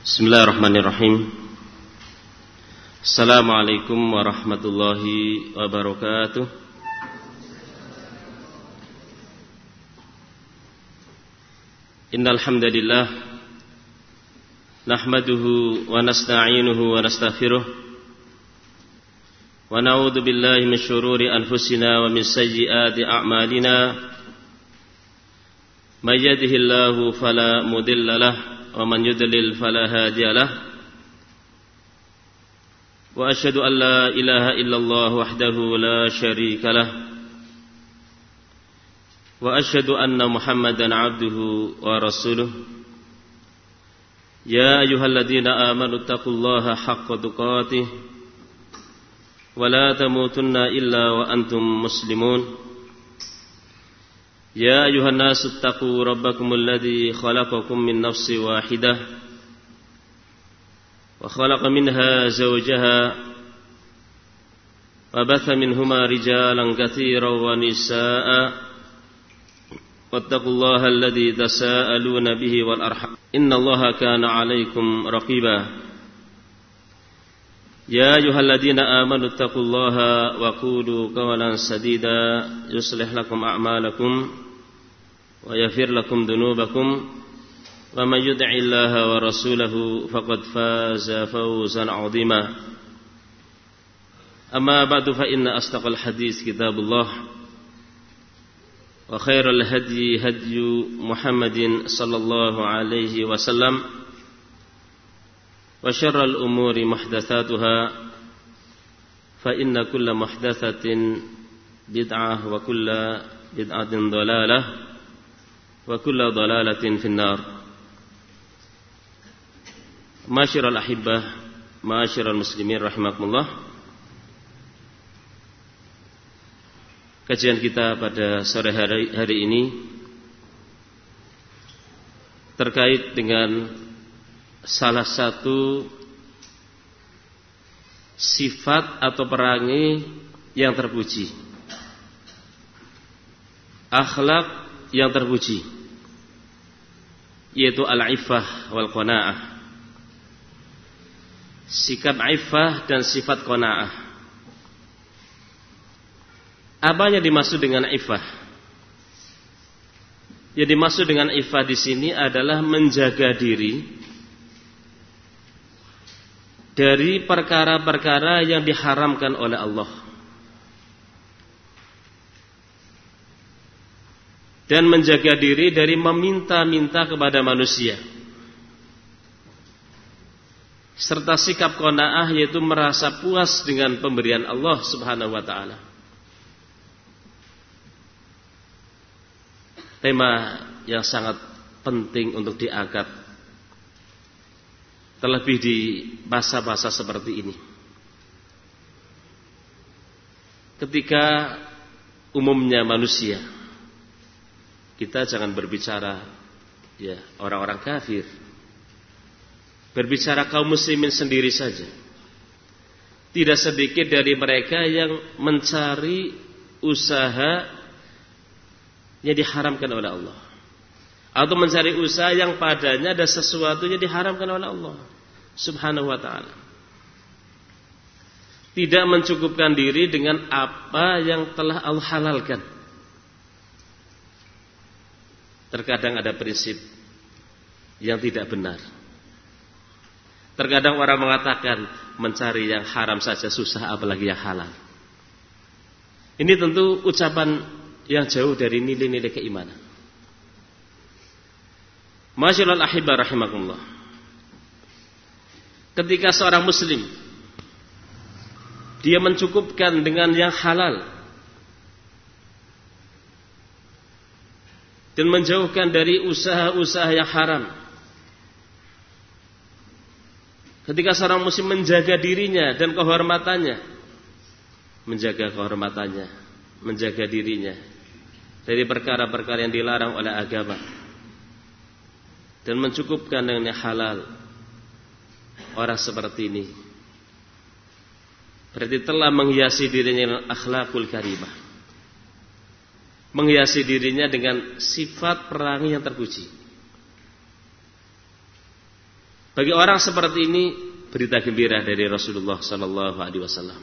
Bismillahirrahmanirrahim. Assalamualaikum warahmatullahi wabarakatuh. Innal hamdalillah nahmaduhu wa nasta'inuhu wa nastaghfiruh wa na'udzu billahi min shururi anfusina wa min sayyiati a'malina. May yahdihillahu fala mudilla lahu wa man yudlil fala hadiya lahu. Wa asyhadu an la ilaha illallah wahdahu la syarika lahu. Wa asyhadu anna Muhammadan abduhu wa rasuluh. Ya ayyuhalladzina amanu taqullaha haqqa tuqatih wa la tamutunna illa wa antum muslimun. Ya ayuhan nasu attaqu rabbakumul ladzi khalaqakum min nafsin wahidah wa khalaqa minha zawjaha wa batha minhuma rijalan katsiran wa nisaa'a wattaqullaha alladzi tasaaluna bihi wal arham innallaha kana 'alaikum raqiba. Ya ayyuhalladzina amanu taqullaha wa qulu qawlan sadida yuslih lakum a'malakum wa yaghfir lakum dhunubakum wa may yuti'illaha wa rasulahu faqad faza fawzan 'azima. Amma ba'du fa inna asdaqal hadits kitabullah wa khairal hadyi hadyu Muhammadin sallallahu alaihi wasallam wa syarral umuri muhdatsatuha fa inna kulla muhdatsatin bid'ah wa kulla bid'atin dhalalah wa kulla dhalalatin finnar. Masyiral ahibbah, masyiral muslimin rahimakumullah. Kajian kita pada sore hari ini terkait dengan salah satu sifat atau perangi yang terpuji, akhlak yang terpuji, yaitu al-iffah wal qanaah. Sikap iffah dan sifat qanaah. Apa yang dimaksud dengan iffah? Yang dimaksud dengan iffah di sini adalah menjaga diri dari perkara-perkara yang diharamkan oleh Allah dan menjaga diri dari meminta-minta kepada manusia, serta sikap qanaah yaitu merasa puas dengan pemberian Allah Subhanahu wa taala. Tema yang sangat penting untuk diangkat, terlebih di masa-masa seperti ini, ketika umumnya manusia, kita jangan berbicara ya orang-orang kafir, berbicara kaum muslimin sendiri saja. Tidak sedikit dari mereka yang mencari usaha yang diharamkan oleh Allah, atau mencari usaha yang padanya ada sesuatu yang diharamkan oleh Allah Subhanahu wa ta'ala. Tidak mencukupkan diri dengan apa yang telah Allah halalkan. Terkadang ada prinsip yang tidak benar. Terkadang orang mengatakan mencari yang haram saja susah, apalagi yang halal. Ini tentu ucapan yang jauh dari nilai-nilai keimanan. Masyiral ahibah rahimakumullah. Ketika seorang muslim dia mencukupkan dengan yang halal dan menjauhkan dari usaha-usaha yang haram, ketika seorang muslim menjaga dirinya dan kehormatannya, menjaga dirinya dari perkara-perkara yang dilarang oleh agama dan mencukupkan dengan yang halal, orang seperti ini berarti telah menghiasi dirinya dengan akhlakul karimah, menghiasi dirinya dengan sifat perangi yang terpuji. Bagi orang seperti ini berita gembira dari Rasulullah sallallahu alaihi wasallam.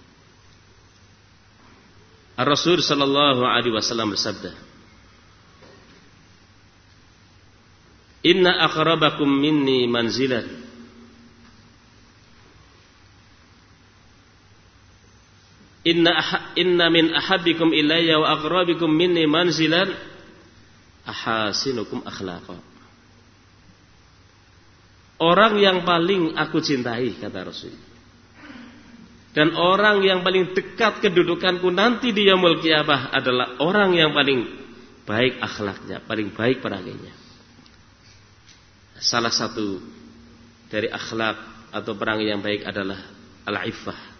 Ar-Rasul sallallahu alaihi wasallam bersabda, "Inna aqrabakum minni manzilan Inna min ahabbikum ilayya wa aqrabikum minni manzilan ahasinukum akhlaqa." Orang yang paling aku cintai, kata Rasul, dan orang yang paling dekat kedudukanku nanti di yaumul qiyamah adalah orang yang paling baik akhlaknya, paling baik peranginya. Salah satu dari akhlak atau perangai yang baik adalah al-iffah,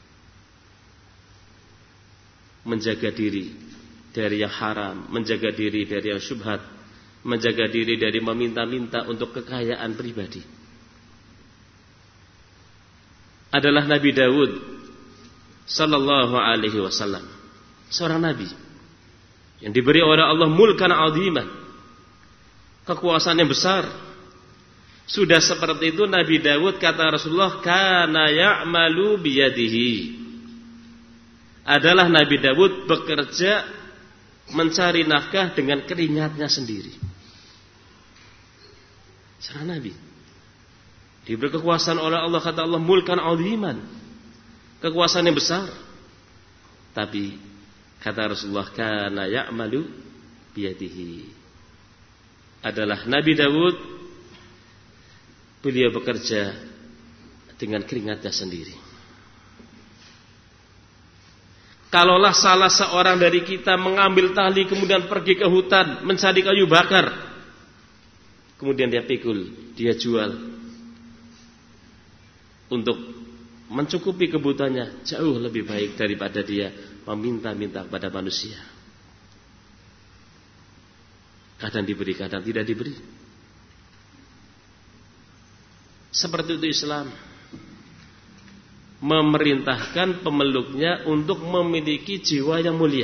menjaga diri dari yang haram, menjaga diri dari yang syubhat, menjaga diri dari meminta-minta untuk kekayaan pribadi. Adalah Nabi Daud sallallahu alaihi wasallam, seorang nabi yang diberi oleh Allah mulkan aziman, kekuasaan yang besar. Sudah seperti itu Nabi Daud, kata Rasulullah, kana ya'malu biyadihi. Adalah Nabi Daud bekerja mencari nafkah dengan keringatnya sendiri. Seorang nabi diberi kekuasaan oleh Allah, kata Allah, mulkan aziman, kekuasaan yang besar. Tapi kata Rasulullah, kana ya'malu biyadihi. Adalah Nabi Daud, beliau bekerja dengan keringatnya sendiri. Kalaulah salah seorang dari kita mengambil tali kemudian pergi ke hutan mencari kayu bakar, kemudian dia pikul, dia jual untuk mencukupi kebutuhannya, jauh lebih baik daripada dia meminta-minta kepada manusia. Kadang diberi, kadang tidak diberi. Seperti itu Islam memerintahkan pemeluknya untuk memiliki jiwa yang mulia.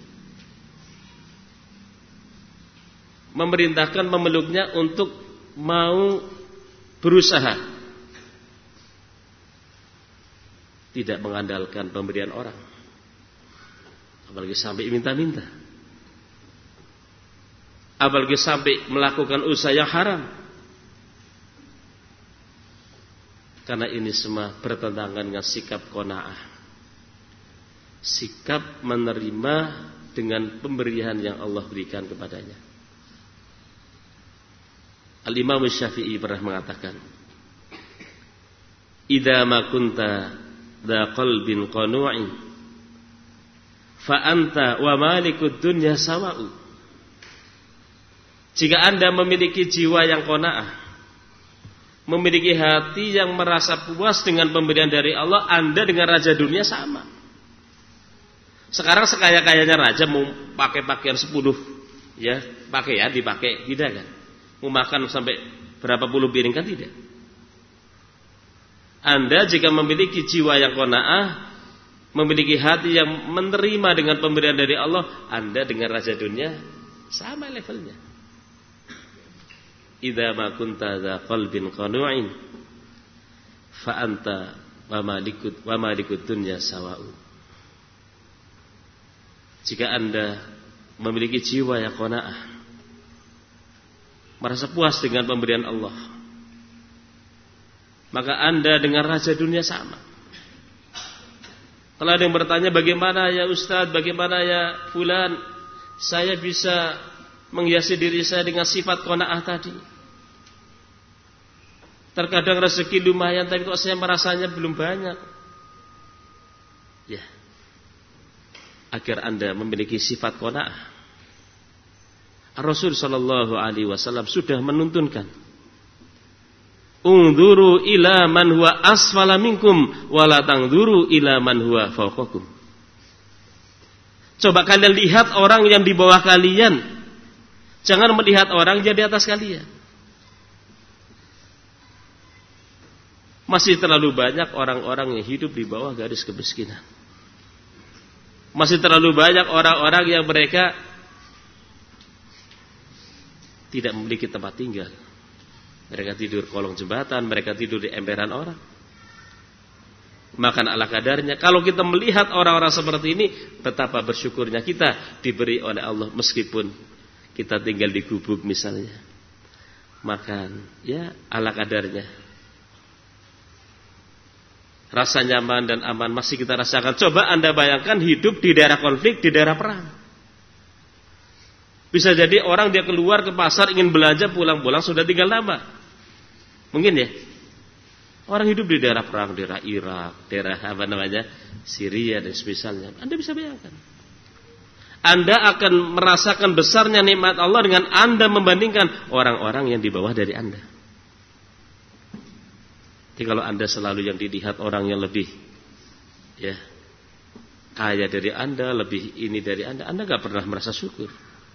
Memerintahkan pemeluknya untuk mau berusaha, tidak mengandalkan pemberian orang, apalagi sampai minta-minta, apalagi sampai melakukan usaha yang haram. Karena ini semua bertentangan dengan sikap qanaah, sikap menerima dengan pemberian yang Allah berikan kepadanya. Al-Imam Syafi'i pernah mengatakan, "Idza ma kunta dza qalbin qanu'in fa anta wa malikud dunya sawa'u." Jika Anda memiliki jiwa yang qanaah, memiliki hati yang merasa puas dengan pemberian dari Allah, Anda dengan raja dunia sama. Sekarang sekaya-kayanya raja mau pakai pakaian 10, ya, pakaian dipakai, tidak kan? Mau makan sampai berapa puluh piring kan tidak. Anda jika memiliki jiwa yang qanaah, memiliki hati yang menerima dengan pemberian dari Allah, Anda dengan raja dunia sama levelnya. Idza ma kunta dza qalbin qanu'in fa anta wa malikud dunya sawa'u. Jika Anda memiliki jiwa yang qanaah, merasa puas dengan pemberian Allah, maka Anda dengan raja dunia sama. Kalau ada yang bertanya, bagaimana ya Ustaz, bagaimana ya fulan, saya bisa menghiasi diri saya dengan sifat qanaah tadi. Terkadang rezeki lumayan, tapi kok saya merasanya belum banyak. Ya, agar Anda memiliki sifat qanaah, Rasul sallallahu alaihi wasallam sudah menuntunkan, "Unzuru ila man huwa asfala minkum wa la tanzuru ila man huwa fawqakum." Coba kalian lihat orang yang di bawah kalian, jangan melihat orang yang di atas kalian. Masih terlalu banyak orang-orang yang hidup di bawah garis kemiskinan. Masih terlalu banyak orang-orang yang mereka tidak memiliki tempat tinggal. Mereka tidur kolong jembatan, mereka tidur di emperan orang. Makan ala kadarnya. Kalau kita melihat orang-orang seperti ini, betapa bersyukurnya kita diberi oleh Allah meskipun kita tinggal di gubuk misalnya. Makan ya ala kadarnya. Rasa nyaman dan aman masih kita rasakan. Coba Anda bayangkan hidup di daerah konflik, di daerah perang. Bisa jadi orang dia keluar ke pasar ingin belanja, pulang-pulang sudah tinggal nama. Mungkin ya. Orang hidup di daerah perang, daerah Irak, daerah Syria dan semisalnya. Anda bisa bayangkan. Anda akan merasakan besarnya nikmat Allah dengan Anda membandingkan orang-orang yang di bawah dari Anda. Jadi kalau Anda selalu yang dilihat orang yang lebih kaya dari Anda, lebih ini dari Anda gak pernah merasa syukur.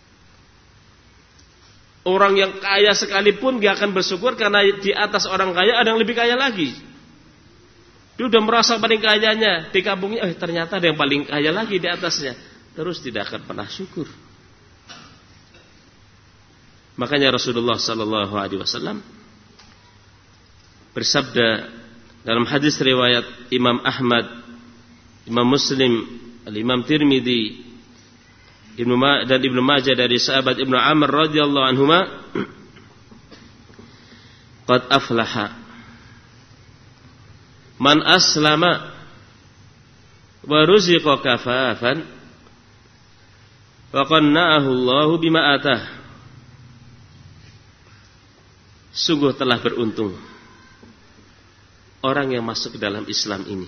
Orang yang kaya sekalipun gak akan bersyukur karena di atas orang kaya ada yang lebih kaya lagi. Dia udah merasa paling kayanya di kampungnya, ternyata ada yang paling kaya lagi di atasnya. Terus tidak akan pernah syukur. Makanya Rasulullah sallallahu alaihi wasallam bersabda dalam hadis riwayat Imam Ahmad, Imam Muslim, Imam Tirmidzi, dan Ibnu Majah dari sahabat Ibnu Amr radhiyallahu anhuma, qad aflaha man aslama wa ruziqa kafafan wa qanna'ahu Allahu bima atah. Sungguh telah beruntung orang yang masuk ke dalam Islam ini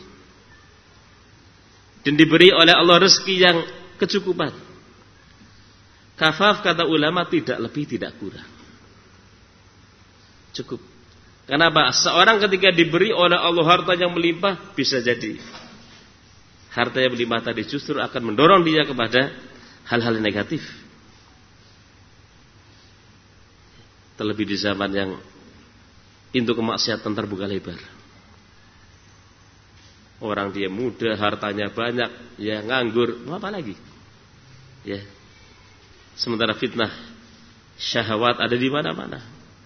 dan diberi oleh Allah rezeki yang kecukupan. Kafaf kata ulama tidak lebih tidak kurang. Cukup. Kenapa? Seorang ketika diberi oleh Allah harta yang melimpah, bisa jadi harta yang melimpah tadi justru akan mendorong dia kepada hal-hal negatif. Terlebih di zaman yang pintu kemaksiatan terbuka lebar. Orang dia muda, hartanya banyak, ya nganggur, mau apa lagi? Ya. Sementara fitnah syahwat ada di mana-mana.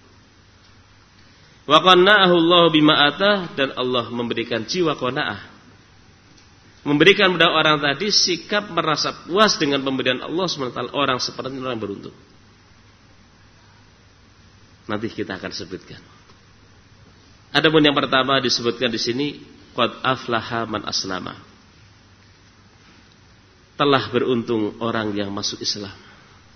Wa qanna'ahu Allahu bima atah, dan Allah memberikan jiwa qanaah. Memberikan pada orang tadi sikap merasa puas dengan pemberian Allah SWT. Orang seperti orang beruntung. Nanti kita akan sebutkan. Adapun yang pertama disebutkan di sini, qad aflaha man aslama. Telah beruntung orang yang masuk Islam.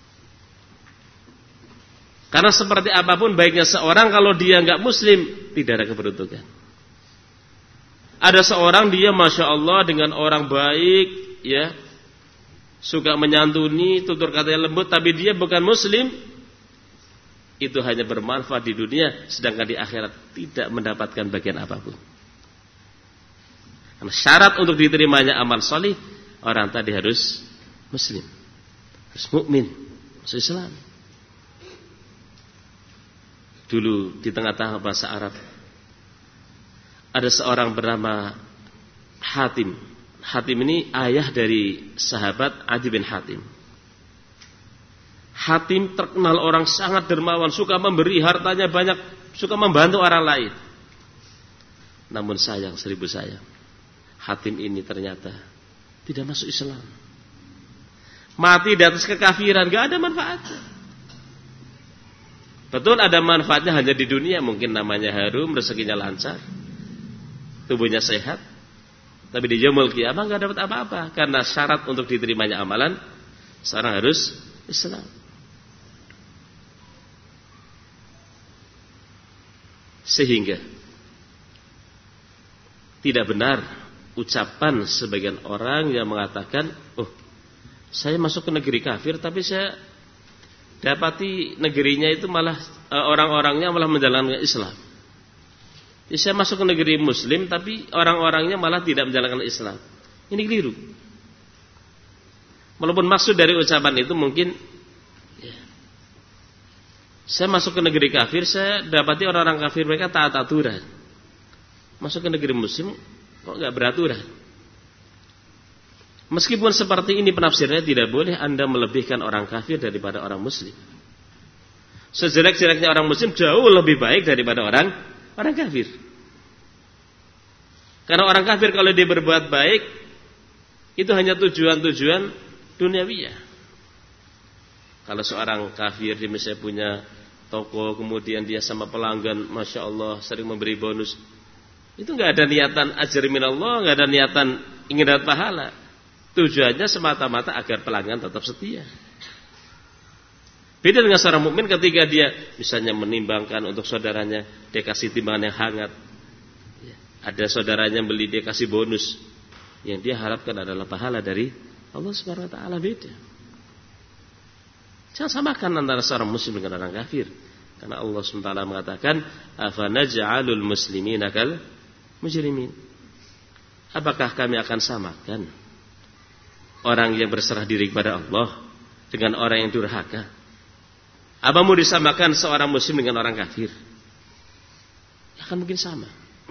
Karena seperti apapun baiknya seorang, kalau dia enggak muslim, tidak ada keberuntungan. Ada seorang dia Masya Allah dengan orang baik, ya, suka menyantuni, tutur katanya lembut, tapi dia bukan muslim, itu hanya bermanfaat di dunia, sedangkan di akhirat tidak mendapatkan bagian apapun. Karena syarat untuk diterimanya amal salih, orang tadi harus muslim, harus mukmin, harus Islam. Dulu di tengah-tengah bahasa Arab ada seorang bernama Hatim. Hatim ini ayah dari sahabat Adi bin Hatim. Hatim terkenal orang sangat dermawan, suka memberi hartanya banyak, suka membantu orang lain. Namun sayang, seribu sayang, Hatim ini ternyata tidak masuk Islam. Mati di atas kekafiran, gak ada manfaatnya. Betul ada manfaatnya hanya di dunia, mungkin namanya harum, rezekinya lancar, tubuhnya sehat. Tapi di yaumul qiyamah enggak dapat apa-apa, karena syarat untuk diterimanya amalan seorang harus Islam. Sehingga tidak benar ucapan sebagian orang yang mengatakan, "Oh, saya masuk ke negeri kafir tapi saya dapati negerinya itu malah orang-orangnya malah menjalankan Islam. Jadi saya masuk ke negeri Muslim tapi orang-orangnya malah tidak menjalankan Islam." Ini keliru. Walaupun maksud dari ucapan itu mungkin, ya, saya masuk ke negeri kafir, saya dapati orang-orang kafir mereka taat aturan. Masuk ke negeri Muslim kok nggak beraturan? Meskipun seperti ini penafsirnya, tidak boleh Anda melebihkan orang kafir daripada orang muslim. Sejelek-jeleknya orang muslim jauh lebih baik daripada orang kafir. Karena orang kafir kalau dia berbuat baik itu hanya tujuan-tujuan duniawi ya. Kalau seorang kafir dia misalnya punya toko, kemudian dia sama pelanggan, masya Allah sering memberi bonus, itu nggak ada niatan ajr minallah, nggak ada niatan ingin dapat pahala. Tujuannya semata-mata agar pelanggan tetap setia. Beda dengan seorang mukmin ketika dia misalnya menimbangkan untuk saudaranya, dia kasih timbangan yang hangat. Ada saudaranya beli, dia kasih bonus. Yang dia harapkan adalah pahala dari Allah Subhanahu wa taala. Beda. Jangan samakan antara seorang muslim dengan orang kafir. Karena Allah Subhanahu wa taala mengatakan, "Afanaj'alul muslimina kal mujrimin?" Apakah kami akan samakan orang yang berserah diri kepada Allah dengan orang yang durhaka? Apa mau disamakan seorang muslim dengan orang kafir? Ya kan mungkin sama.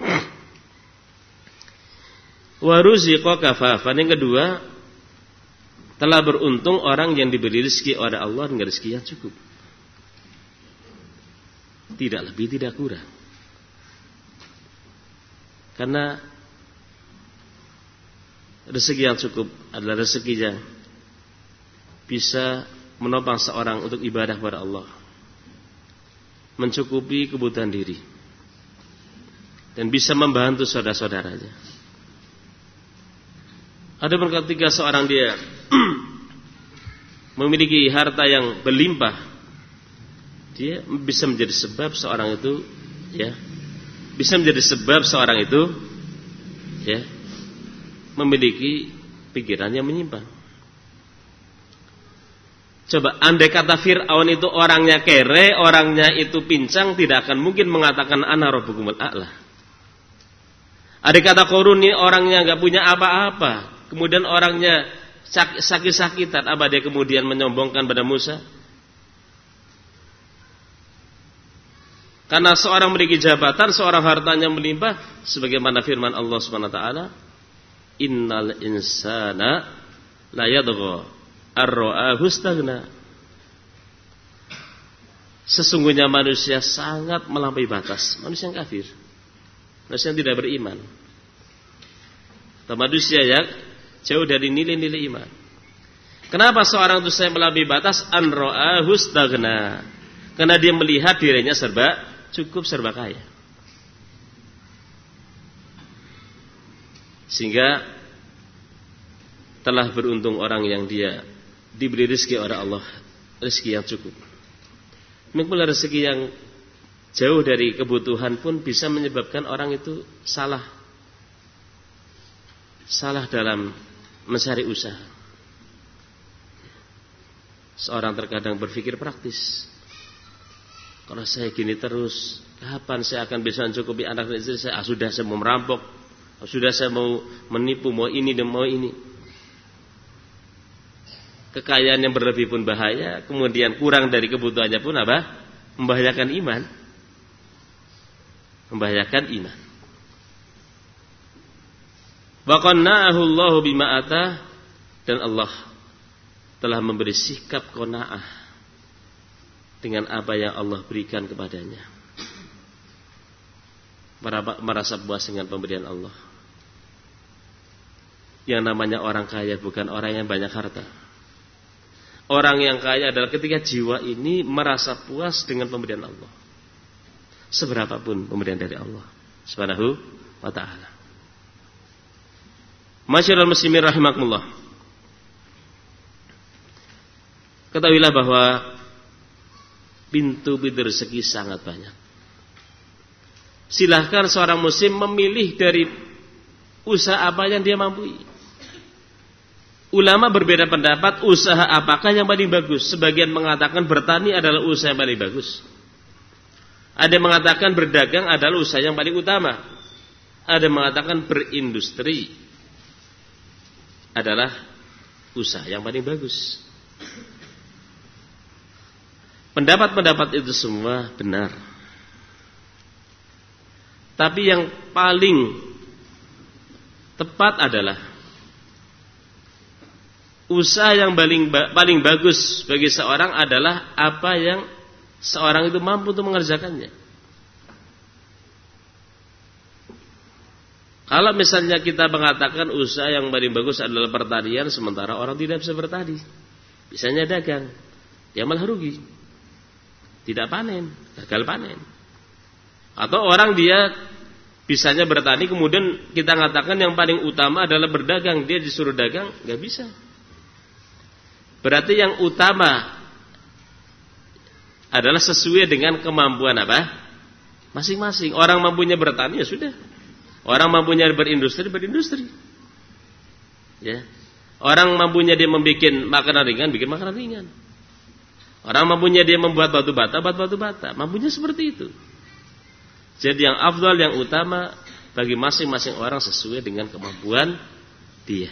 Waruziqa kafafan. Yang kedua, telah beruntung orang yang diberi rezeki oleh Allah dengan rezeki yang cukup. Tidak lebih, tidak kurang. Karena rezeki yang cukup adalah rezeki yang bisa menopang seorang untuk ibadah kepada Allah, mencukupi kebutuhan diri, dan bisa membantu saudara-saudaranya. Ada ketika seorang dia memiliki harta yang berlimpah, dia bisa menjadi sebab seorang itu memiliki pikiran yang menyimpang. Coba andai kata Fir'aun itu orangnya kere, orangnya itu pincang, tidak akan mungkin mengatakan ana rabbukumul a'la. Andai kata Qarun ini orangnya enggak punya apa-apa, kemudian orangnya sakit-sakitan, apa dia kemudian menyombongkan pada Musa? Karena seorang memiliki jabatan, seorang hartanya melimpah, sebagaimana firman Allah Subhanahu wa taala, innal insana la yadgha ar-ra'ahu istaghna. Sesungguhnya manusia sangat melampaui batas. Manusia yang kafir, manusia yang tidak beriman, atau manusia yang jauh dari nilai-nilai iman. Kenapa seorang itu saya melampaui batas? An ra'ahu istaghna. Karena dia melihat dirinya serba cukup, serba kaya. Sehingga telah beruntung orang yang dia diberi rezeki oleh Allah, rezeki yang cukup. Mungkin rezeki yang jauh dari kebutuhan pun bisa menyebabkan orang itu salah dalam mencari usaha. Seorang terkadang berpikir praktis. Kalau saya gini terus, kapan saya akan bisa mencukupi anak dan istri saya? Sudah saya mau merampok, sudah saya mau menipu, mau ini dan mau ini. Kekayaan yang berlebih pun bahaya, kemudian kurang dari kebutuhannya pun apa? Membahayakan iman. Membahayakan iman. Wa qanna'ahu Allahu bima atah, dan Allah telah memberi sikap qanaah dengan apa yang Allah berikan kepadanya. Merasa puas dengan pemberian Allah. Yang namanya orang kaya bukan orang yang banyak harta. Orang yang kaya adalah ketika jiwa ini merasa puas dengan pemberian Allah, seberapapun pemberian dari Allah Subhanahu wa ta'ala. Masyarul muslimin rahimakumullah, ketahuilah bahwa pintu-pintu rezeki sangat banyak. Silahkan seorang muslim memilih dari usaha apa yang dia mampu. Ulama berbeda pendapat usaha apakah yang paling bagus. Sebagian mengatakan bertani adalah usaha yang paling bagus. Ada yang mengatakan berdagang adalah usaha yang paling utama. Ada yang mengatakan berindustri adalah usaha yang paling bagus. Pendapat-pendapat itu semua benar. Tapi yang paling tepat adalah usaha yang paling bagus bagi seorang adalah apa yang seorang itu mampu untuk mengerjakannya. Kalau misalnya kita mengatakan usaha yang paling bagus adalah pertanian, sementara orang tidak bisa bertani, bisanya dagang, dia malah rugi, tidak panen, gagal panen. Atau orang dia bisanya bertani, kemudian kita mengatakan yang paling utama adalah berdagang, dia disuruh dagang, nggak bisa. Berarti yang utama adalah sesuai dengan kemampuan apa? Masing-masing. Orang mampunya bertani, ya sudah. Orang mampunya berindustri, berindustri. Ya. Orang mampunya dia membuat makanan ringan, bikin makanan ringan. Orang mampunya dia membuat batu bata, buat batu bata. Mampunya seperti itu. Jadi yang afdal, yang utama bagi masing-masing orang sesuai dengan kemampuan dia.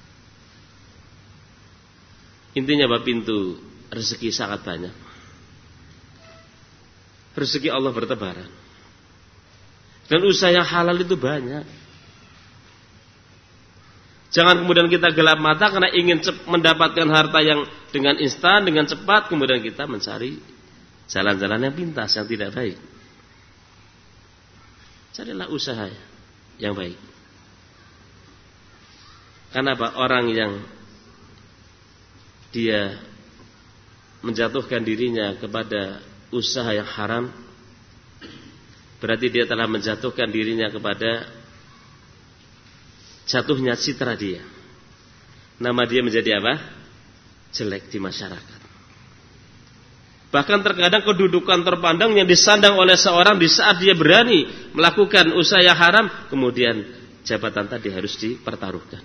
Intinya bahwa pintu rezeki sangat banyak. Rezeki Allah bertebaran. Dan usaha yang halal itu banyak. Jangan kemudian kita gelap mata karena ingin mendapatkan harta yang dengan instan, dengan cepat, kemudian kita mencari jalan-jalan yang pintas, yang tidak baik. Carilah usaha yang baik. Karena apa? Orang yang dia menjatuhkan dirinya kepada usaha yang haram, berarti dia telah menjatuhkan dirinya kepada jatuhnya citra dia. Nama dia menjadi apa? Jelek di masyarakat. Bahkan terkadang kedudukan terpandang yang disandang oleh seorang di saat dia berani melakukan usaha yang haram, kemudian jabatan tadi harus dipertaruhkan.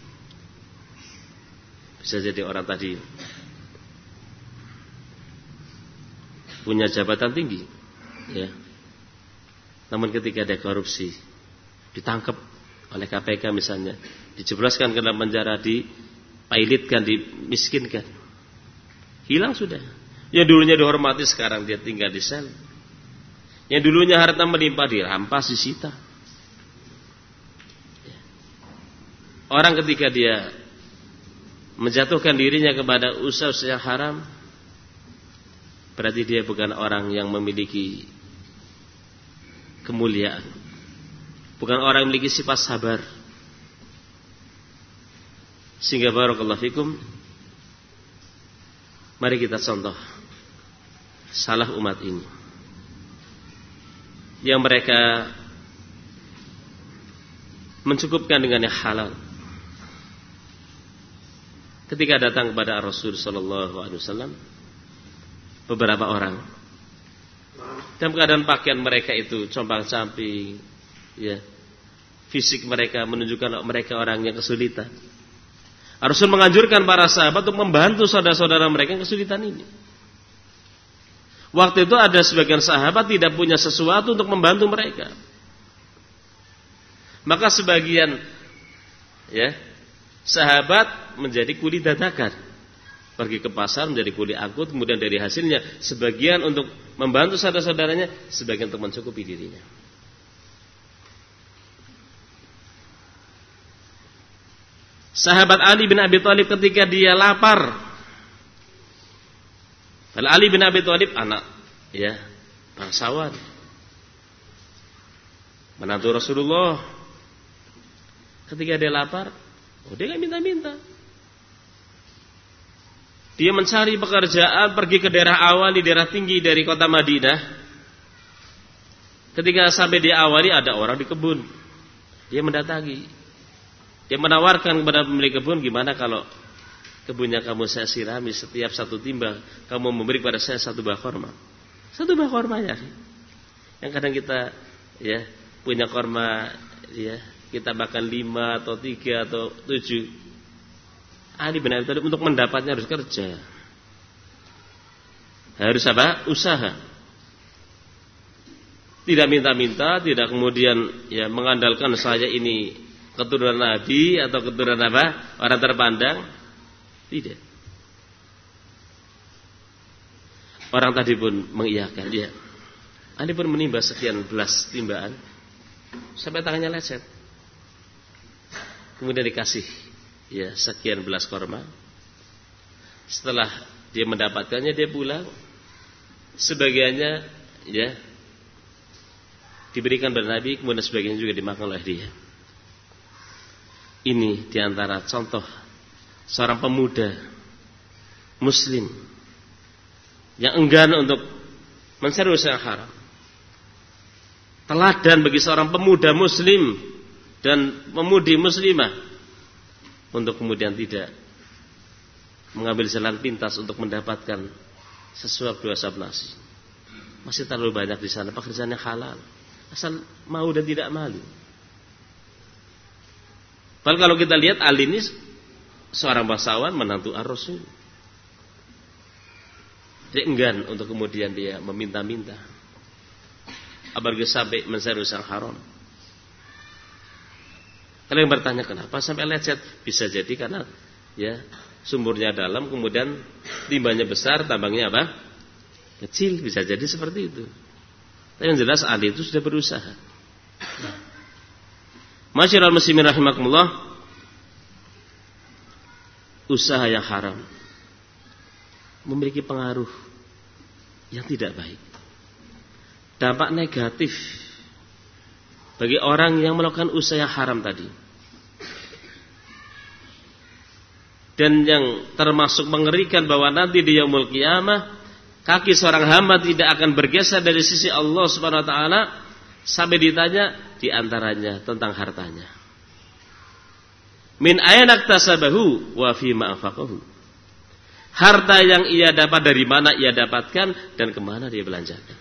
Bisa jadi orang tadi punya jabatan tinggi, ya. Namun ketika ada korupsi, ditangkap oleh KPK misalnya, dijebloskan ke dalam penjara, dipailitkan, dimiskinkan, hilang sudah. Yang dulunya dihormati sekarang dia tinggal di sel. Yang dulunya harta melimpah dirampas, disita. Orang ketika dia menjatuhkan dirinya kepada usaha-usaha yang haram, berarti dia bukan orang yang memiliki kemuliaan, bukan orang yang memiliki sifat sabar. Sehingga barakallahu fikum, mari kita contoh salah umat ini, yang mereka mencukupkan dengan yang halal. Ketika datang kepada Rasul sallallahu alaihi wasallam beberapa orang, dalam keadaan pakaian mereka itu compang-camping, ya, fisik mereka menunjukkan mereka orang yang kesulitan. Rasul menganjurkan para sahabat untuk membantu saudara-saudara mereka yang kesulitan ini. Waktu itu ada sebagian sahabat tidak punya sesuatu untuk membantu mereka. Maka sebagian, ya, sahabat menjadi kuli dadakan, pergi ke pasar menjadi kuli angkut, kemudian dari hasilnya sebagian untuk membantu saudara-saudaranya, sebagian untuk mencukupi dirinya. Sahabat Ali bin Abi Thalib ketika dia lapar, Ali bin Abi Thalib anak, ya, bangsawan, menantu Rasulullah. Ketika dia lapar, dia nggak minta-minta. Dia mencari pekerjaan, pergi ke daerah awal, di daerah tinggi dari kota Madinah. Ketika sampai di awali, ada orang di kebun. Dia mendatangi. Dia menawarkan kepada pemilik kebun, gimana kalau kebunnya kamu saya sirami, setiap satu timba kamu memberi kepada saya satu buah korma. Satu buah korma, ya. Yang kadang kita, ya, punya korma, ya, kita makan 5 atau 3 atau 7. Ali bin Abi Thalib untuk mendapatnya harus kerja. Harus apa? Usaha. Tidak minta-minta, tidak kemudian, ya, mengandalkan saya ini keturunan Nabi atau keturunan apa? Orang terpandang. Tidak. Orang tadi pun mengiyakan, dia. Ali pun menimba sekian belas timbaan sampai tangannya lecet. Kemudian dikasih, ya, sekian belas korma. Setelah dia mendapatkannya, dia pulang. sebagiannya ya diberikan kepada Nabi, kemudian sebagiannya juga dimakan oleh dia. Ini diantara contoh seorang pemuda Muslim yang enggan untuk mencari usaha yang haram. Teladan bagi seorang pemuda Muslim dan pemudi Muslimah untuk kemudian tidak mengambil jalan pintas untuk mendapatkan sesuap 2 sap nasi. Masih terlalu banyak di sana pekerjaan yang halal, asal mau dan tidak malu. Padahal kalau kita lihat Ali ini seorang bangsawan, menantu Ar-Rasul. Dia enggan untuk kemudian dia meminta-minta, apalagi sampai mencari usaha haram. Kalau yang bertanya kenapa sampai lecet, bisa jadi karena ya sumurnya dalam, kemudian timbanya besar, tambangnya apa? Kecil, bisa jadi seperti itu. Tapi yang jelas Ali itu sudah berusaha. Masyiral muslimin rahimakumullah, usaha yang haram memiliki pengaruh yang tidak baik, dampak negatif bagi orang yang melakukan usaha yang haram tadi. Dan yang termasuk mengerikan bahwa nanti di yaumul qiyamah kaki seorang hamba tidak akan bergeser dari sisi Allah Subhanahu wa taala sampai ditanya di antaranya tentang hartanya. Min ayna iktasabahu wa fi ma anfaqahu. Harta yang ia dapat dari mana ia dapatkan dan kemana dia belanjakan.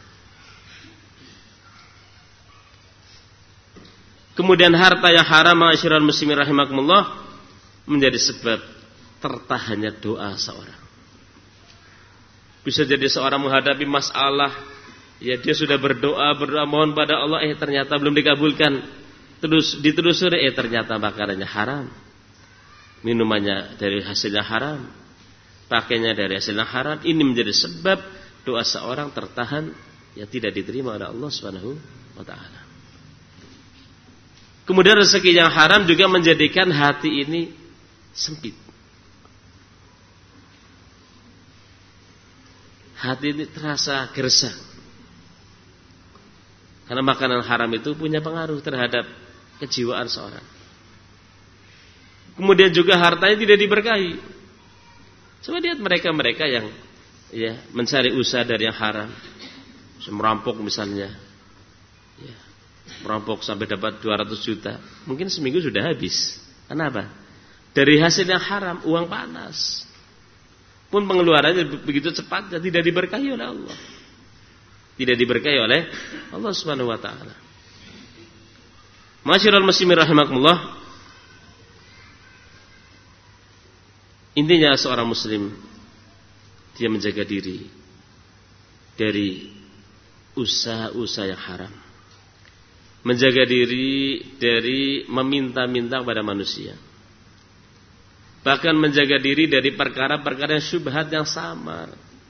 Kemudian harta yang haram, ma'asyiral muslimin rahimakumullah, menjadi sebab tertahannya doa seorang. Bisa jadi seorang menghadapi masalah, ya dia sudah berdoa mohon pada Allah, ternyata belum dikabulkan. Terus ditelusuri, ternyata makanannya haram, minumannya dari hasilnya haram, pakainya dari hasilnya haram. Ini menjadi sebab doa seorang tertahan, yang tidak diterima oleh Allah Subhanahu wa taala. Kemudian rezeki yang haram juga menjadikan hati ini sempit. Hati ini terasa gersang. Karena makanan haram itu punya pengaruh terhadap kejiwaan seorang. Kemudian juga hartanya tidak diberkahi. Coba lihat mereka-mereka yang ya mencari usaha dari yang haram. Merampok misalnya. Ya, merampok sampai dapat 200 juta. Mungkin seminggu sudah habis. Kenapa? Dari hasil yang haram, uang panas. Pun pengeluarannya begitu cepat dan tidak diberkahi oleh Allah. Tidak diberkahi oleh Allah Subhanahu wa taala. Masyiral muslimin rahimakumullah. Intinya seorang muslim dia menjaga diri dari usaha-usaha yang haram. Menjaga diri dari meminta-minta kepada manusia. Bahkan menjaga diri dari perkara-perkara yang syubhat yang samar.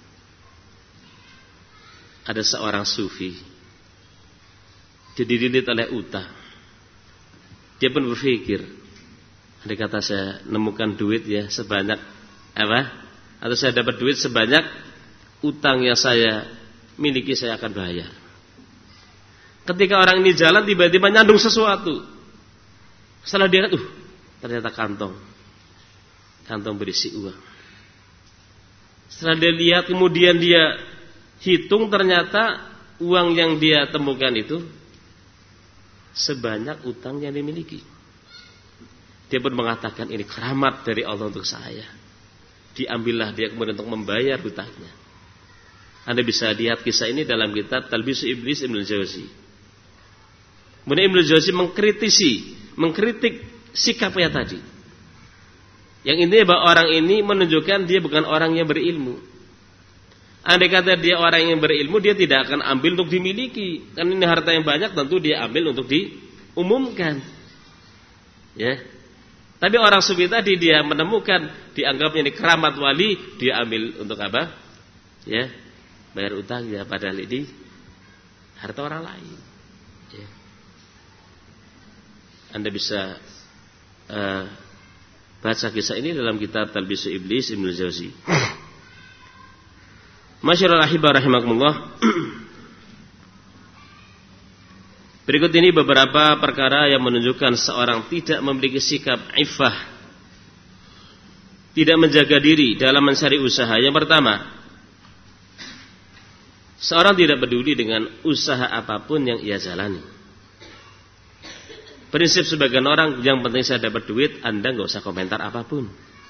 Ada seorang sufi, dia dililit oleh utang. Dia pun berpikir, andai kata saya nemukan duit ya sebanyak apa? Atau saya dapat duit sebanyak utang yang saya miliki, saya akan bayar. Ketika orang ini jalan tiba-tiba nyandung sesuatu. Setelah dia lihat, ternyata kantong berisi uang. Setelah dia lihat, kemudian dia hitung, ternyata uang yang dia temukan itu sebanyak utang yang dimiliki. Dia pun mengatakan, ini keramat dari Allah untuk saya. Diambillah dia kemudian untuk membayar hutangnya. Anda bisa lihat kisah ini dalam kitab Talbisu Iblis Ibnu Jauzi. Kemudian Ibnu Jauzi mengkritik sikapnya tadi. Yang intinya bahwa orang ini menunjukkan dia bukan orang yang berilmu. Andai kata dia orang yang berilmu, dia tidak akan ambil untuk dimiliki. Karena ini harta yang banyak, tentu dia ambil untuk diumumkan. Ya. Tapi orang sufi tadi dia menemukan, dianggapnya ini keramat wali, dia ambil untuk apa? Ya, bayar utangnya, padahal ini harta orang lain. Ya. Anda bisa baca kisah ini dalam kitab Talbisu Iblis Ibnu Jauzi. Masyaallah rahimah rahimakumullah. Berikut ini beberapa perkara yang menunjukkan seorang tidak memiliki sikap iffah, tidak menjaga diri dalam mencari usaha. Yang pertama, seorang tidak peduli dengan usaha apapun yang ia jalani. Prinsip sebagian orang, yang penting saya dapat duit, Anda nggak usah komentar apapun.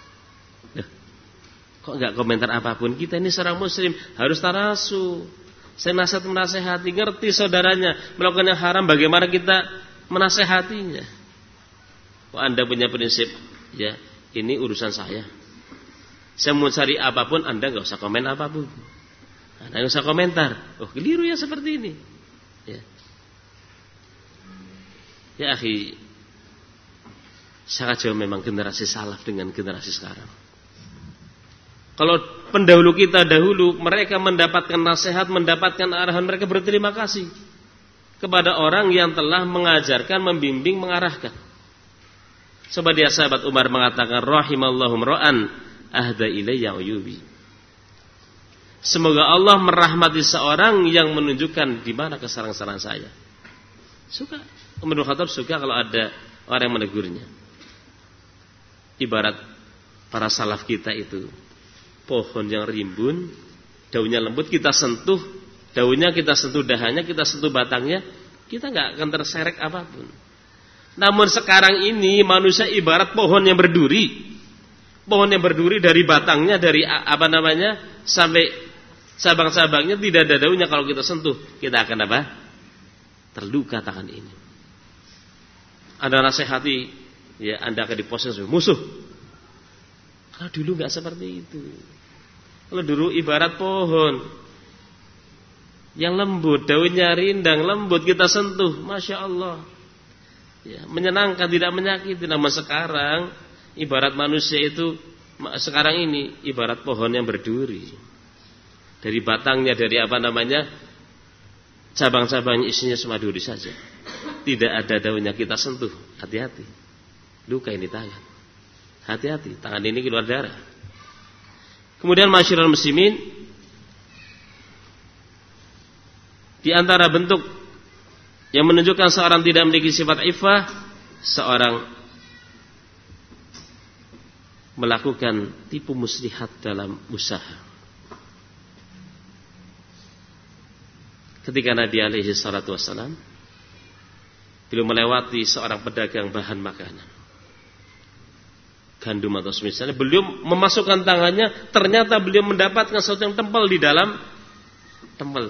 Kok nggak komentar apapun? Kita ini seorang muslim harus tarasu. Saya menasehati, ngerti saudaranya melakukan yang haram, bagaimana kita menasehatinya. Kok Anda punya prinsip, ya ini urusan saya. Saya mau cari apapun, Anda nggak usah komen apapun. Anda nggak usah komentar. Oh, keliru ya seperti ini. Ya akhi, sangat jauh memang generasi salaf dengan generasi sekarang. Kalau pendahulu kita dahulu, mereka mendapatkan nasihat, mendapatkan arahan, mereka berterima kasih kepada orang yang telah mengajarkan, membimbing, mengarahkan. Coba dia sahabat Umar mengatakan, rahimallahu ra'an ahda ilayya uyubi. Semoga Allah merahmati seorang yang menunjukkan di mana kesalahan-kesalahan saya. Suka Umar bin Khattab suka kalau ada orang yang menegurnya. Ibarat para salaf kita itu, pohon yang rimbun, daunnya lembut, kita sentuh daunnya, kita sentuh dahannya, kita sentuh batangnya, kita nggak akan terseret apapun. Namun sekarang ini manusia ibarat pohon yang berduri. Pohon yang berduri dari batangnya, dari sampai cabang-cabangnya tidak ada daunnya. Kalau kita sentuh, kita akan apa? Terluka tangan ini. Anda nasihati, ya Anda akan diproses musuh. Kalau dulu nggak seperti itu. Kalau dulu ibarat pohon yang lembut, daunnya rindang, lembut, kita sentuh, masya Allah, ya, menyenangkan, tidak menyakiti. Namun sekarang ibarat manusia itu, sekarang ini ibarat pohon yang berduri. Dari batangnya, dari cabang-cabangnya isinya semua duri saja. Tidak ada daunnya, kita sentuh, hati-hati, luka ini tangan. Hati-hati, tangan ini keluar darah. Kemudian masyarakat muslimin, di antara bentuk yang menunjukkan seorang tidak memiliki sifat iffah, seorang melakukan tipu muslihat dalam usaha. Ketika Nabi alaihi salatu wassalam beliau melewati seorang pedagang bahan makanan, gandum atau semisalnya, beliau memasukkan tangannya, ternyata beliau mendapatkan sesuatu yang tempel di dalam tempel,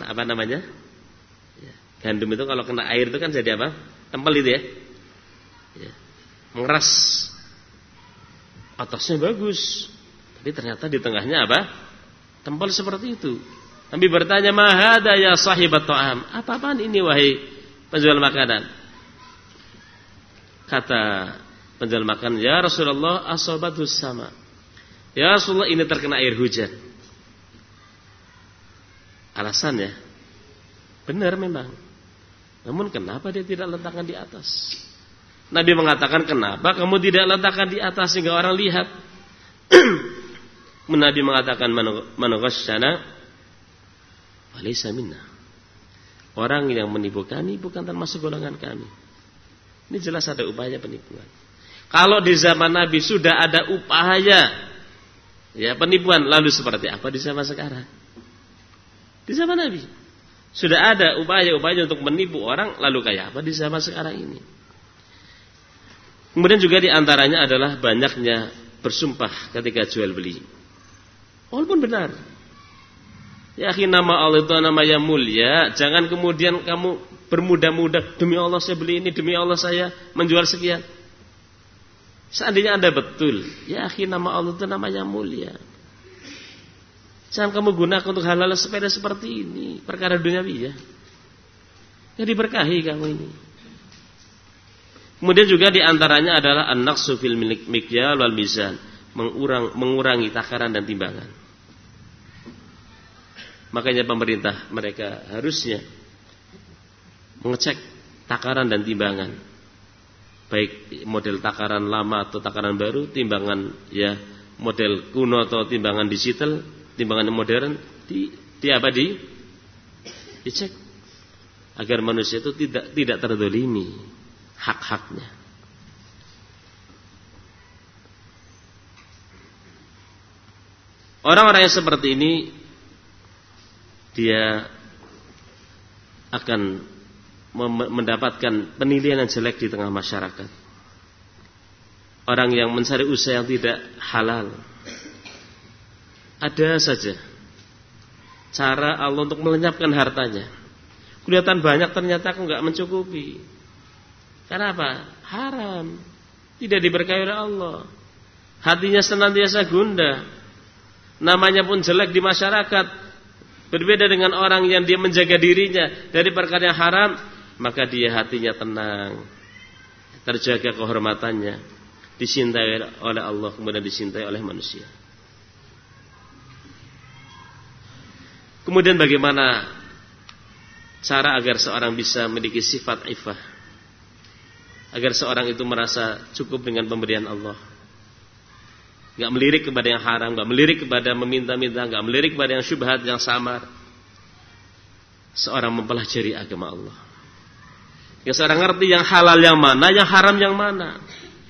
gandum itu kalau kena air itu kan jadi apa? Tempel itu ya. Mengeras. Atasnya bagus, tapi ternyata di tengahnya apa? Tempel seperti itu. Nabi bertanya, "Ma hada ya sahibat ta'am?" Apa-apaan ini wahai penjual makanan? Kata penjual makanan, "Ya Rasulullah, asabatus sama." Ya Rasulullah, ini terkena air hujan. Alasannya benar memang. Namun kenapa dia tidak letakkan di atas? Nabi mengatakan, kenapa kamu tidak letakkan di atas sehingga orang lihat? Nabi mengatakan, man ghasyana walaysa minna. Orang yang menipu kami bukan termasuk golongan kami. Ini jelas ada upaya penipuan. Kalau di zaman Nabi sudah ada upaya ya penipuan, lalu seperti apa di zaman sekarang? Di zaman Nabi sudah ada upaya-upaya untuk menipu orang, lalu kayak apa di zaman sekarang ini? Kemudian juga di antaranya adalah banyaknya bersumpah ketika jual beli. Walaupun benar. Ya akhi, nama Allah itu nama yang mulia. Jangan kemudian kamu bermudah-mudah, demi Allah saya beli ini, demi Allah saya menjual sekian. Seandainya Anda betul, ya akhi, nama Allah itu nama yang mulia. Jangan kamu gunakan untuk hal-hal sepeda seperti ini, perkara duniawi ya. Yang diberkahi kamu ini. Kemudian juga diantaranya adalah an-naqsu fil mikyal wal mizan, mengurangi takaran dan timbangan. Makanya pemerintah mereka harusnya mengecek takaran dan timbangan, baik model takaran lama atau takaran baru, timbangan ya model kuno atau timbangan digital, timbangan modern, Dicek agar manusia itu tidak terdolimi hak-haknya. Orang-orang yang seperti ini dia akan mendapatkan penilaian yang jelek di tengah masyarakat. Orang yang mencari usaha yang tidak halal, ada saja cara Allah untuk melenyapkan hartanya. Kelihatan banyak, ternyata aku nggak mencukupi. Karena apa? Haram, tidak diberkahi oleh Allah. Hatinya senantiasa gundah, namanya pun jelek di masyarakat. Berbeda dengan orang yang dia menjaga dirinya dari perkara yang haram, maka dia hatinya tenang, terjaga kehormatannya, dicintai oleh Allah, kemudian dicintai oleh manusia. Kemudian bagaimana cara agar seorang bisa memiliki sifat iffah, agar seorang itu merasa cukup dengan pemberian Allah, gak melirik kepada yang haram, gak melirik kepada meminta-minta, gak melirik kepada yang syubhat, yang samar. Seorang mempelajari agama Allah, yang seorang ngerti yang halal yang mana, yang haram yang mana.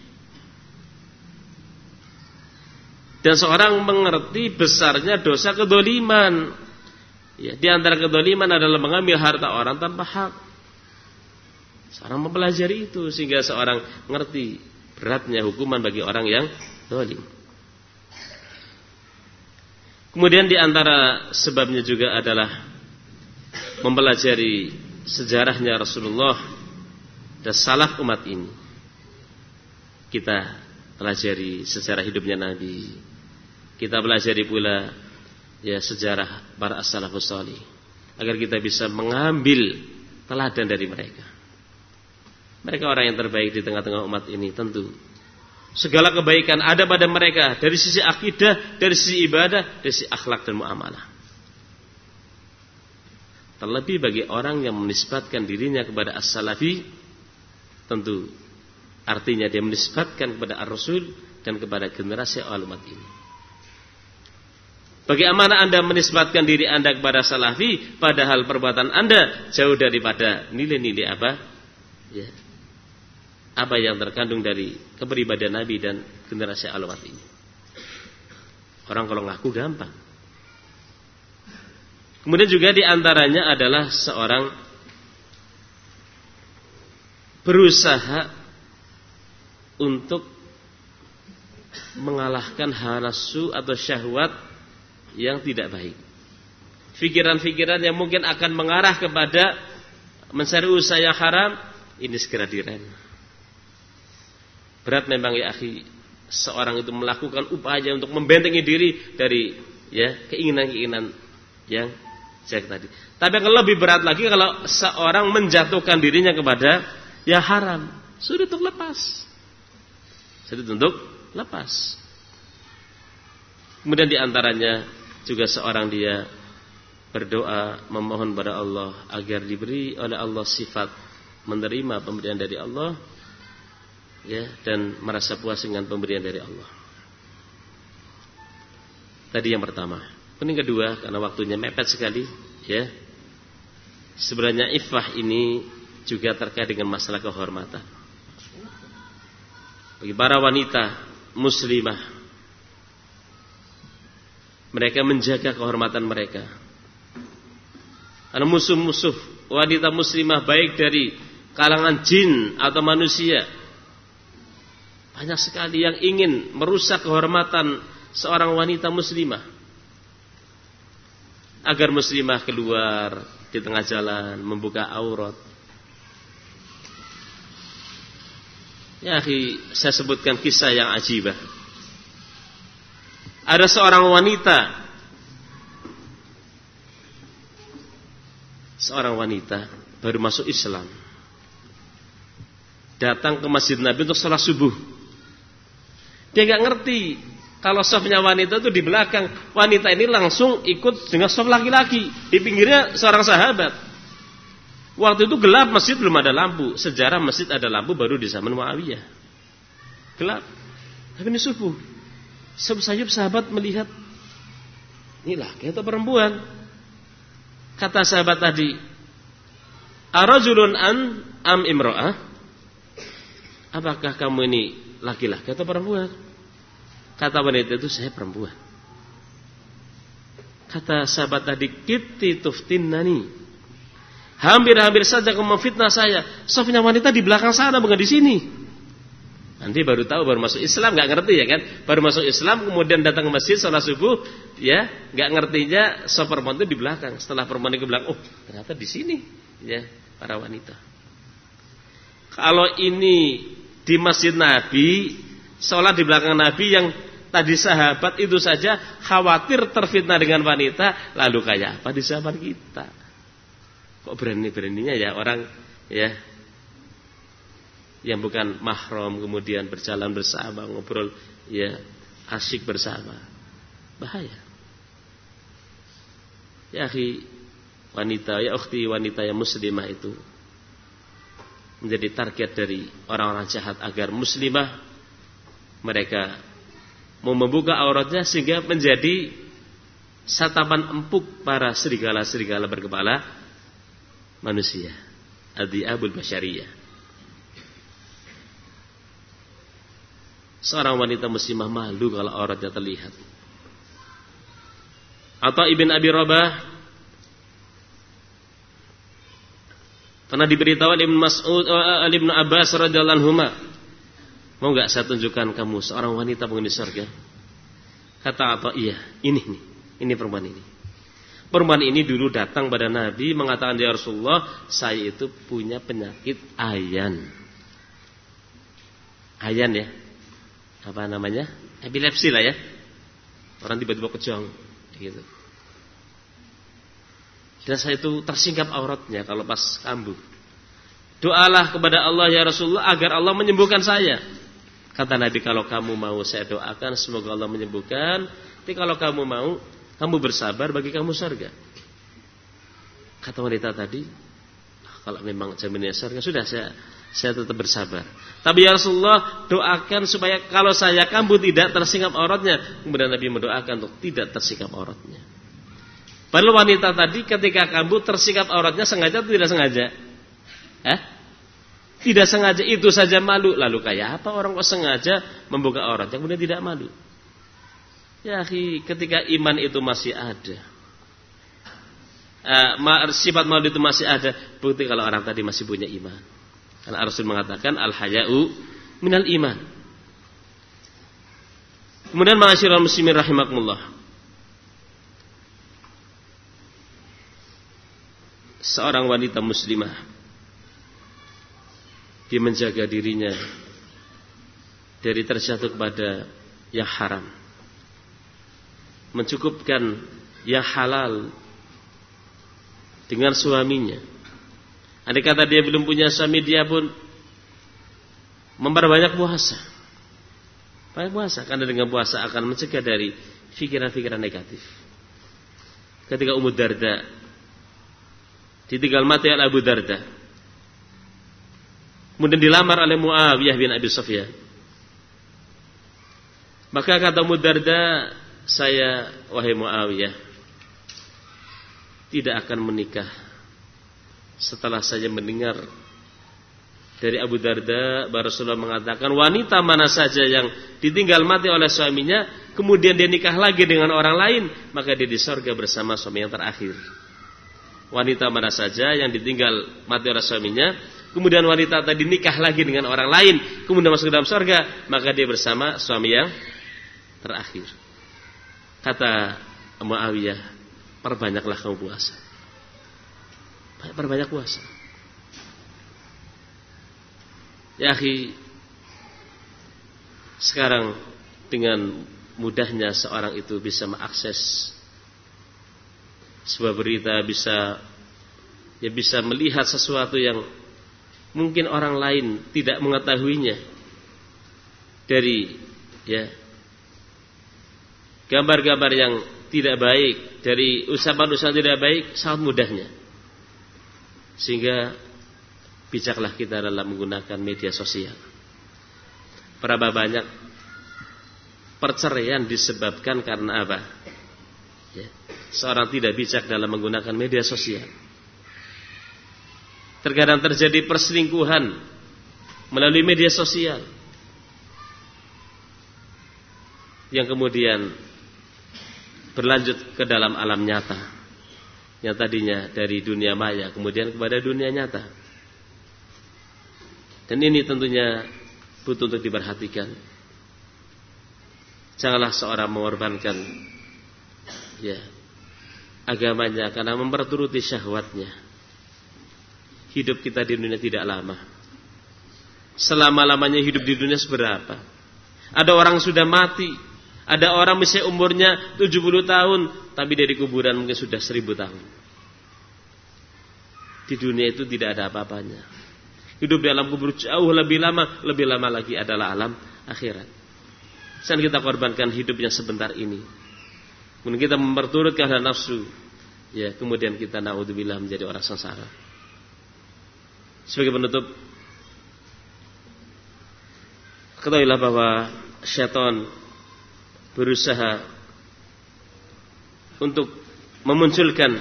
Dan seorang mengerti besarnya dosa kedoliman. Ya, di antara kedoliman adalah mengambil harta orang tanpa hak. Seorang mempelajari itu sehingga seorang mengerti beratnya hukuman bagi orang yang dolim. Kemudian di antara sebabnya juga adalah mempelajari sejarahnya Rasulullah dan salaf umat ini. Kita pelajari sejarah hidupnya Nabi. Kita pelajari pula ya sejarah para as-salafus salih, agar kita bisa mengambil teladan dari mereka. Mereka orang yang terbaik di tengah-tengah umat ini. Tentu segala kebaikan ada pada mereka, dari sisi akidah, dari sisi ibadah, dari sisi akhlak dan muamalah. Terlebih bagi orang yang menisbatkan dirinya kepada as-salafi, tentu artinya dia menisbatkan kepada ar-rasul dan kepada generasi awal umat ini. Bagaimana Anda menisbatkan diri Anda kepada salafi, padahal perbuatan Anda jauh daripada nilai-nilai apa? Ya, apa yang terkandung dari kepribadian Nabi dan generasi al-umat ini. Orang kalau ngaku gampang. Kemudian juga diantaranya adalah seorang berusaha untuk mengalahkan hawa nafsu atau syahwat yang tidak baik. Pikiran-pikiran yang mungkin akan mengarah kepada mencari usaha yang haram, ini segera direm. Berat memang ya akhi, seorang itu melakukan upaya untuk membentengi diri dari ya keinginan-keinginan yang jelek tadi. Tapi yang lebih berat lagi kalau seorang menjatuhkan dirinya kepada yang haram, sulit untuk lepas. Sulit untuk lepas. Kemudian diantaranya juga seorang dia berdoa memohon pada Allah agar diberi oleh Allah sifat menerima pemberian dari Allah, ya, dan merasa puas dengan pemberian dari Allah. Tadi yang pertama. Kemudian kedua, karena waktunya mepet sekali, ya. Sebenarnya iffah ini juga terkait dengan masalah kehormatan. Bagi para wanita muslimah, mereka menjaga kehormatan mereka. Karena musuh-musuh wanita muslimah baik dari kalangan jin atau manusia, banyak sekali yang ingin merusak kehormatan seorang wanita muslimah. Agar muslimah keluar di tengah jalan membuka aurat. Ya akhi, saya sebutkan kisah yang ajibah. Ada seorang wanita baru masuk Islam, datang ke masjid Nabi untuk sholat subuh. Dia nggak ngerti kalau safnya wanita itu di belakang, wanita ini langsung ikut dengan saf laki-laki. Di pinggirnya seorang sahabat. Waktu itu gelap, masjid belum ada lampu. Sejarah masjid ada lampu baru di zaman Muawiyah. Gelap. Tapi ini subuh. Sayup sahabat melihat, ini laki atau perempuan. Kata sahabat tadi, arajulun am imra'ah? Apakah kamu ini laki-laki atau perempuan? Kata wanita itu, saya perempuan. Kata sahabat tadi, kitti tuftinnani. Hampir-hampir saja kamu memfitnah saya. Safnya wanita di belakang sana, bukan di sini. Nanti baru tahu, baru masuk Islam, nggak ngerti ya kan? Baru masuk Islam, kemudian datang ke masjid sholat subuh, ya nggak ngertinya saf perempuan itu di belakang. Setelah perempuan itu bilang, oh ternyata di sini, ya para wanita. Kalau ini di masjid Nabi, sholat di belakang Nabi yang tadi sahabat itu saja khawatir terfitnah dengan wanita, lalu kayak apa di zaman kita? Kok berani-beraninya ya orang ya yang bukan mahram kemudian berjalan bersama, ngobrol ya asyik bersama. Bahaya. Ya akhi wanita, ya ukhti wanita yang muslimah itu menjadi target dari orang-orang jahat agar muslimah mereka mau membuka auratnya sehingga menjadi satapan empuk para serigala-serigala berkepala manusia. Adhi'abul basyariyah. Seorang wanita muslimah malu kalau auratnya terlihat. Atau Ibn Abi Rabah pernah diberitahu Ibn Mas'ud, Ibn Abbas radhiyallahu anhuma, mau enggak saya tunjukkan kamu seorang wanita penghuni surga? Kata apa? Iya, ini perempuan ini. Perempuan ini dulu datang pada Nabi mengatakan, ya Rasulullah, saya itu punya penyakit ayan. Ayan ya. Apa namanya? Epilepsi lah ya. Orang tiba-tiba kejang gitu. Dan saya itu tersingkap auratnya kalau pas kambuh. Doalah kepada Allah ya Rasulullah agar Allah menyembuhkan saya. Kata Nabi, kalau kamu mau saya doakan semoga Allah menyembuhkan. Tapi kalau kamu mau, kamu bersabar bagi kamu surga. Kata wanita tadi, kalau memang jaminannya surga, sudah saya tetap bersabar. Tapi ya Rasulullah, doakan supaya kalau saya kambuh tidak tersingkap auratnya. Kemudian Nabi mendoakan untuk tidak tersingkap auratnya. Padahal wanita tadi ketika kambuh tersingkap auratnya sengaja atau tidak sengaja? Tidak sengaja, itu saja malu. Lalu kayak apa orang kok sengaja membuka auratnya kemudian tidak malu? Ya akhi, ketika iman itu masih ada, sifat malu itu masih ada, bukti kalau orang tadi masih punya iman. Karena Rasul mengatakan al-haya'u minal iman. Kemudian ma'asyiral muslimin rahimakumullah, seorang wanita muslimah dia menjaga dirinya dari terjatuh kepada yang haram, mencukupkan yang halal dengan suaminya. Andai kata dia belum punya suami, dia pun memperbanyak puasa. Banyak puasa, karena dengan puasa akan mencegah dari pikiran-pikiran negatif. Ketika Ummu Darda ditinggal mati oleh Abu Darda, kemudian dilamar oleh Muawiyah bin Abi Sufyan, maka kata Ummu Darda, saya wahai Muawiyah tidak akan menikah setelah saya mendengar dari Abu Darda bahwa Rasulullah mengatakan wanita mana saja yang ditinggal mati oleh suaminya kemudian dia nikah lagi dengan orang lain, maka dia di surga bersama suami yang terakhir. Wanita mana saja yang ditinggal mati oleh suaminya kemudian wanita tadi nikah lagi dengan orang lain kemudian masuk ke dalam surga, maka dia bersama suami yang terakhir. Kata Muawiyah, perbanyaklah kamu puasa. Perbanyak puasa. Ya akhi, sekarang dengan mudahnya seorang itu bisa mengakses sebuah berita, bisa melihat sesuatu yang mungkin orang lain tidak mengetahuinya dari gambar-gambar yang tidak baik, dari usapan-usapan tidak baik, sangat mudahnya. Sehingga bijaklah kita dalam menggunakan media sosial. Berapa banyak perceraian disebabkan karena apa? seorang tidak bijak dalam menggunakan media sosial. Terkadang terjadi perselingkuhan melalui media sosial yang kemudian berlanjut ke dalam alam nyata, yang tadinya dari dunia maya kemudian kepada dunia nyata. Dan ini tentunya butuh untuk diperhatikan. Janganlah seorang mengorbankan agamanya karena memperturuti syahwatnya. Hidup kita di dunia tidak lama. Selama-lamanya hidup di dunia seberapa? Ada orang sudah mati, ada orang misalnya umurnya 70 tahun, tapi dari kuburan mungkin sudah 1000 tahun. Di dunia itu tidak ada apa-apanya. Hidup di alam kubur jauh lebih lama lagi adalah alam akhirat. Jangan kita korbankan hidup yang sebentar ini. Kemudian kita memperturutkan hawa nafsu, kemudian kita naudzubillah menjadi orang sengsara. Sebagai penutup, ketahuilah bahwa syaitan berusaha untuk memunculkan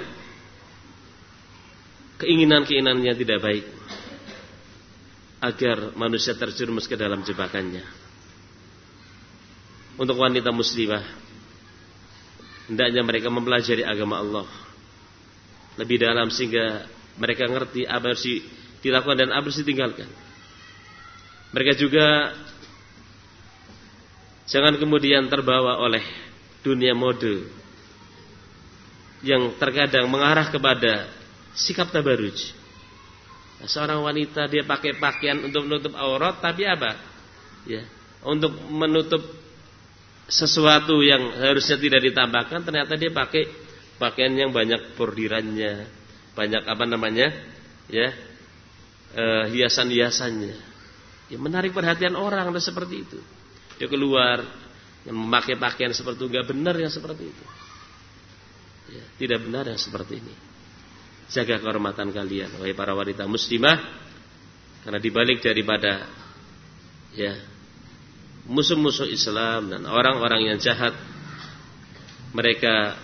keinginan-keinginan yang tidak baik agar manusia terjerumus ke dalam jebakannya. Untuk wanita muslimah, hendaknya mereka mempelajari agama Allah lebih dalam sehingga mereka ngerti apa harus dilakukan dan apa harus ditinggalkan. Mereka juga jangan kemudian terbawa oleh dunia mode yang terkadang mengarah kepada sikap tabaruj. Seorang wanita dia pakai pakaian untuk menutup aurat, tapi apa? Untuk menutup sesuatu yang harusnya tidak ditambahkan, ternyata dia pakai pakaian yang banyak bordirannya, banyak hiasan-hiasannya. Menarik perhatian orang seperti itu. Dia keluar yang memakai pakaian seperti itu, enggak benar yang seperti itu. Tidak benar yang seperti ini. Jaga kehormatan kalian, wahai para wanita muslimah, karena dibalik daripada musuh-musuh Islam dan orang-orang yang jahat, mereka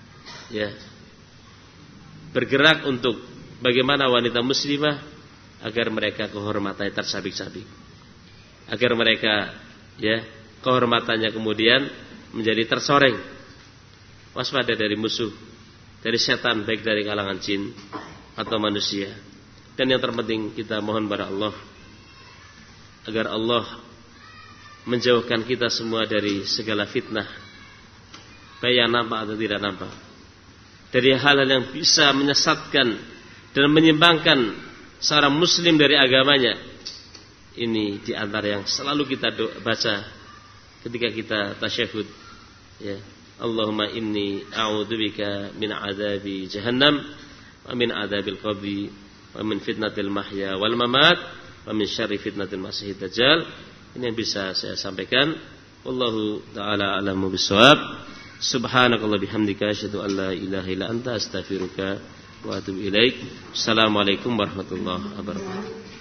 bergerak untuk bagaimana wanita muslimah agar mereka kehormatannya tersabik-sabik, agar mereka kehormatannya kemudian menjadi tersoreng. Waspada dari musuh, dari setan, baik dari kalangan jin atau manusia. Dan yang terpenting kita mohon kepada Allah agar Allah menjauhkan kita semua dari segala fitnah, baik yang nampak atau tidak nampak, dari hal-hal yang bisa menyesatkan dan menyimpangkan seorang muslim dari agamanya. Ini di antara yang selalu kita baca ketika kita tasyahud. Allahumma inni a'udzubika min adzabi jahannam wa min adzabil qabri wa min fitnatil mahya wal mamat wa min syarri fitnatil masiihid dajjal. Ini yang bisa saya sampaikan. Wallahu ta'ala a'lamu bissawab. Subhanakallah bihamdika asyhadu an la ilaha illa anta astaghfiruka wa atubu ilaik. Assalamualaikum warahmatullahi wabarakatuh.